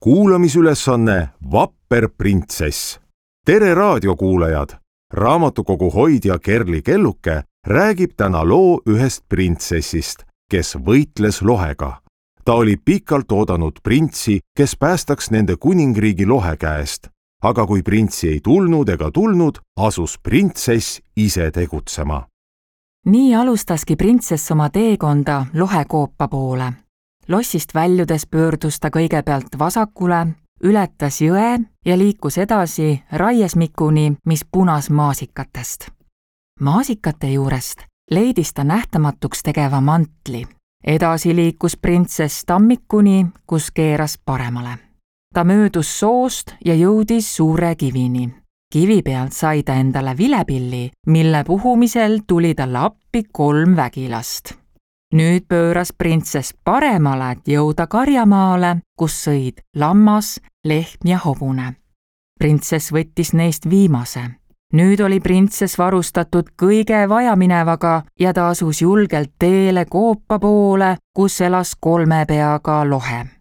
kuulamisülesanne Vapper printsess. Tere raadiokuulajad! Raamatukogu hoidja Kerli Kelluke räägib täna loo ühest printsessist, kes võitles lohega. Ta oli pikalt oodanud printsi, kes päästaks nende kuningriigi lohe käest. Aga kui printsi ei tulnud ega tulnud, asus printsess ise tegutsema. Nii alustaski printsess oma teekonda lohekoopa poole. Lossist väljudes pöördus ta kõigepealt vasakule, ületas jõe ja liikus edasi raiesmikuni, mis punas maasikatest. Maasikate juurest leidis ta nähtamatuks tegeva mantli. Edasi liikus printsess tammikuni, kus keeras paremale. Ta möödus soost ja jõudis suure kivini. Kivi pealt sai ta endale vilepilli, mille puhumisel tuli talle appi 3 vägilast. Nüüd pööras printsess paremale, et jõuda karjamaale, kus sõid lammas, lehm ja hobune. Printsess võttis neist viimase. Nüüd oli printsess varustatud kõige vajaminevaga ja ta asus julgelt teele koopa poole, kus elas 3 peaga lohe.